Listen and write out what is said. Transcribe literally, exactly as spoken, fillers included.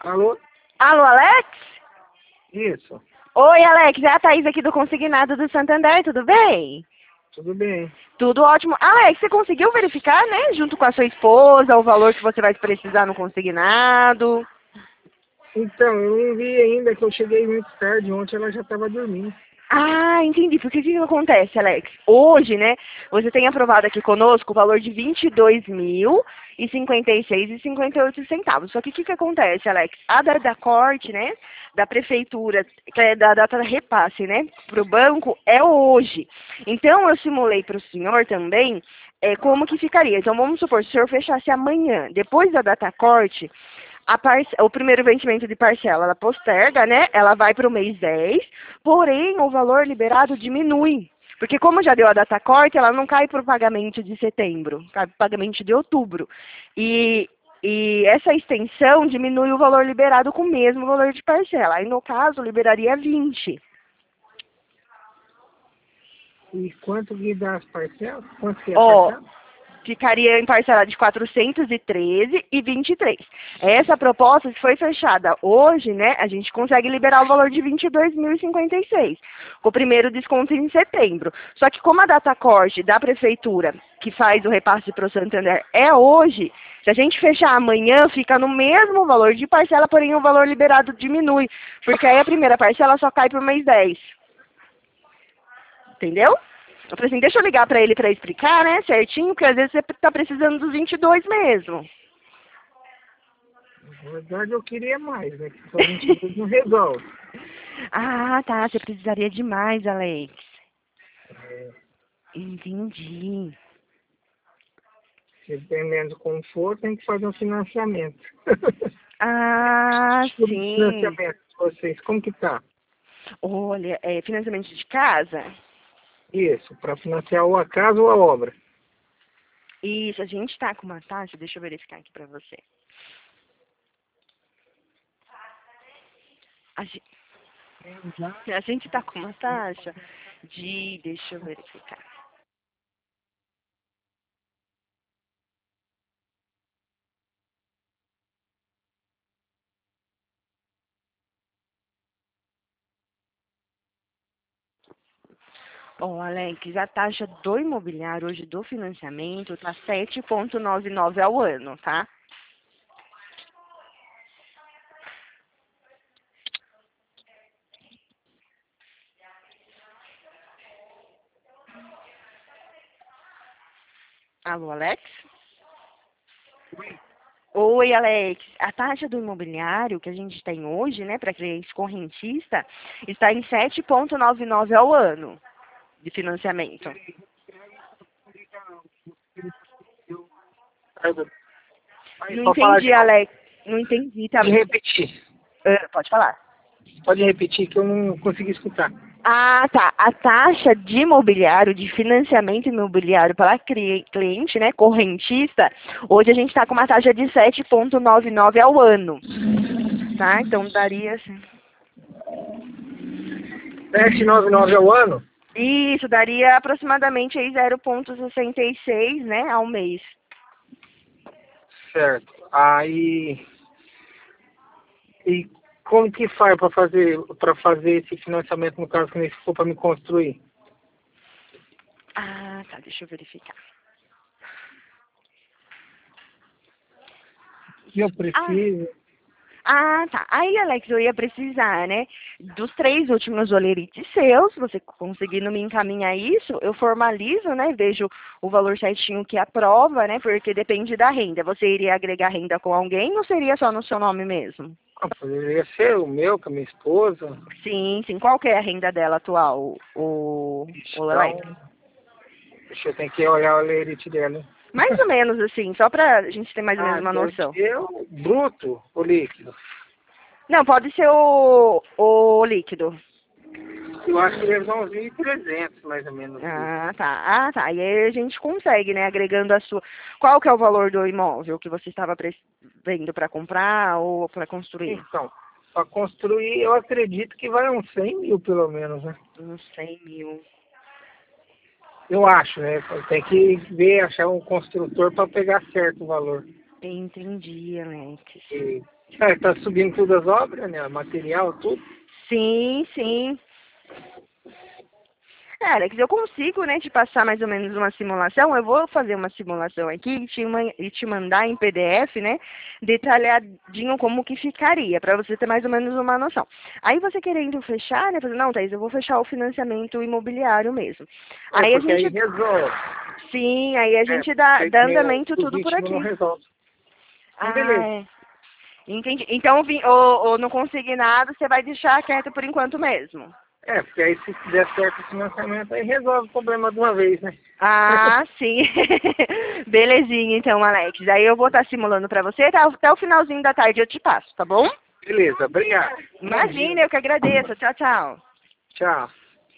Alô? Alô, Alex? Isso, Oi, Alex, é a Thaís aqui do Consignado do Santander, tudo bem? tudo bem. Tudo ótimo. Alex, você conseguiu verificar, né, junto com a sua esposa, o valor que você vai precisar no consignado? Então, eu não vi ainda que eu cheguei muito tarde, ontem ela já estava dormindo. Ah, entendi. Porque o que que acontece, Alex? Hoje, né, você tem aprovado aqui conosco o valor de vinte e dois mil e cinquenta e seis e cinquenta e oito centavos. Só que o que que acontece, Alex? A da, da corte, né, da prefeitura, que é da data da repasse, né, para o banco, é hoje. Então, eu simulei para o senhor também é, como que ficaria. Então, vamos supor, se o senhor fechasse amanhã, depois da data corte, a parce... o primeiro vencimento de parcela, ela posterga, né? Ela vai para o mês dez, porém o valor liberado diminui. Porque como já deu a data corte, ela não cai para o pagamento de setembro, cai para o pagamento de outubro. E, e essa extensão diminui o valor liberado com o mesmo valor de parcela. Aí, no caso, liberaria vinte. E quanto que dá as parcelas? Quanto que é a Ó, parcela? ficaria em parcela de quatrocentos e treze e vinte e três. Essa proposta, se foi fechada hoje, né, a gente consegue liberar o valor de vinte e dois mil e cinquenta e seis, com o primeiro desconto em setembro. Só que como a data corte da prefeitura, que faz o repasse para o Santander, é hoje, se a gente fechar amanhã, fica no mesmo valor de parcela, porém o valor liberado diminui, porque aí a primeira parcela só cai para o mês dez. Entendeu? Eu falei assim, deixa eu ligar pra ele pra explicar, né, certinho, porque às vezes você tá precisando dos vinte e dois mesmo. Na verdade, eu queria mais, né? Que só vinte e dois não resolve. Ah, tá, você precisaria de mais, Alex. É, Entendi. se dependendo do conforto, tem que fazer um financiamento. Ah, Tipo de sim. financiamento de vocês, como que tá? Olha, é financiamento de casa? Isso, para financiar ou a casa ou a obra. Isso, a gente tá com uma taxa, deixa eu verificar aqui pra você. A gente, a gente tá com uma taxa de, deixa eu verificar. Ó, Alex, a taxa do imobiliário hoje do financiamento tá sete vírgula noventa e nove ao ano, tá? Alô, Alex? Oi, Alex. A taxa do imobiliário que a gente tem hoje, né, para cliente correntista, está em sete vírgula noventa e nove ao ano de financiamento. Aí, Não só falar entendi, de novo. Alex. Não entendi, tá? Pode repetir. Ah, pode falar. Pode repetir que eu não consegui escutar. Ah, tá. A taxa de imobiliário, de financiamento imobiliário para cli- cliente, né, correntista, hoje a gente está com uma taxa de sete vírgula noventa e nove ao ano, tá? Então daria assim. sete nove nove ao ano? Isso, daria aproximadamente aí zero vírgula sessenta e seis, né, ao mês. Certo. Aí, e como que faz para fazer para fazer esse financiamento no caso que nem se for para me construir? Ah, tá, deixa eu verificar. Que eu Ah, preciso? ah, tá. Aí, Alex, eu ia precisar, né, dos três últimos olerites seus, se você conseguindo me encaminhar isso, eu formalizo, né, vejo o valor certinho que aprova, né, porque depende da renda. Você iria agregar renda com alguém ou seria só no seu nome mesmo? Ah, poderia ser o meu, com a minha esposa. Sim, sim. Qual que é a renda dela atual, o, o Alex? Então, deixa eu ter que olhar o lerite dela. Mais ou menos assim, só pra gente ter mais ou menos Ah, uma deve noção. ser o bruto, o líquido. Não, pode ser o, o líquido. Eu acho que eles vão vir trezentos, mais ou menos, líquido. Ah, tá. Ah, tá. E aí a gente consegue, né, agregando a sua. Qual que é o valor do imóvel que você estava pre- vendo para comprar ou para construir? Então, para construir, eu acredito que vai uns cem mil, pelo menos, né? Uns cem mil. Eu acho, né? Tem que ver, achar um construtor para pegar certo o valor. Entendi, Alex. E É, tá subindo tudo as obras, né? Material, tudo. Sim, sim. É, Alex, eu consigo, né, te passar mais ou menos uma simulação. Eu vou fazer uma simulação aqui e te, ma- e te mandar em P D F, né, detalhadinho como que ficaria, para você ter mais ou menos uma noção. Aí você querendo fechar, né, fazer, não, Thaís, eu vou fechar o financiamento imobiliário mesmo. É, Aí a porque aí gente, resolve. sim, aí a É, gente dá, porque dá que nem o, andamento o tudo por ritmo não aqui. resolve. Então, Ah, beleza. é. Entendi. Então, vi- ou, ou não conseguir nada, você vai deixar quieto por enquanto mesmo. É, porque aí se der certo o financiamento, aí resolve o problema de uma vez, né? Ah, sim. Belezinha, então, Alex. Aí eu vou estar simulando para você, tá? Até o finalzinho da tarde eu te passo, tá bom? Beleza, obrigado. Imagina, eu que agradeço. Tchau, tchau. Tchau.